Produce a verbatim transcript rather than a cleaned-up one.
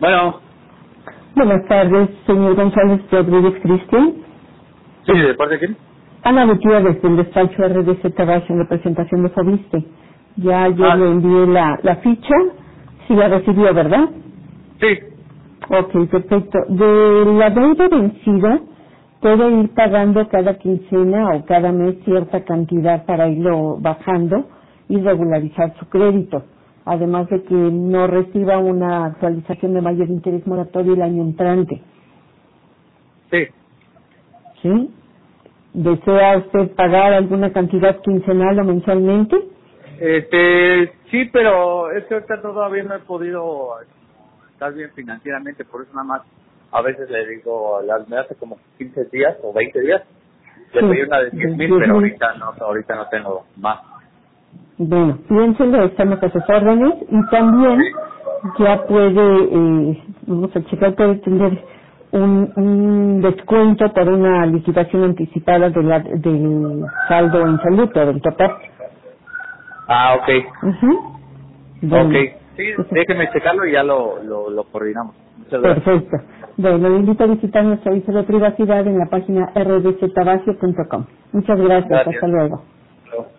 Bueno, Buenas tardes, señor González Rodríguez Cristian. sí, ¿de parte de quién? Ana Gutiérrez, del despacho R D C Tabacho en representación de Fobiste. Ya ayer Ah, le envié la, la ficha, sí la recibió, ¿verdad? sí, Ok, perfecto. De la deuda vencida, puede ir pagando cada quincena o cada mes cierta cantidad para irlo bajando y regularizar su crédito. Además de que no reciba una actualización de mayor interés moratorio el año entrante. sí. ¿Sí? ¿Desea usted pagar alguna cantidad quincenal o mensualmente? Este, sí, pero es que ahorita todavía no he podido estar bien financieramente, por eso nada más a veces le digo, las me hace como quince días o veinte días, le Sí, pedí una de de diez mil, diez pero mil. ahorita no, ahorita no tengo más. Bueno, piénselo, estamos a sus órdenes y también ya puede, eh, vamos a checar, puede tener un, un descuento por una liquidación anticipada de la, del saldo en salud o del total. Ah, ok, Ujú. ok. Bueno, Sí, eso. déjeme checarlo y ya lo, lo, lo coordinamos. Muchas gracias. Perfecto. Bueno, le invito a visitar nuestro aviso de privacidad en la página r d c tabacio punto com. Muchas gracias. Gracias. Hasta luego. Hasta luego.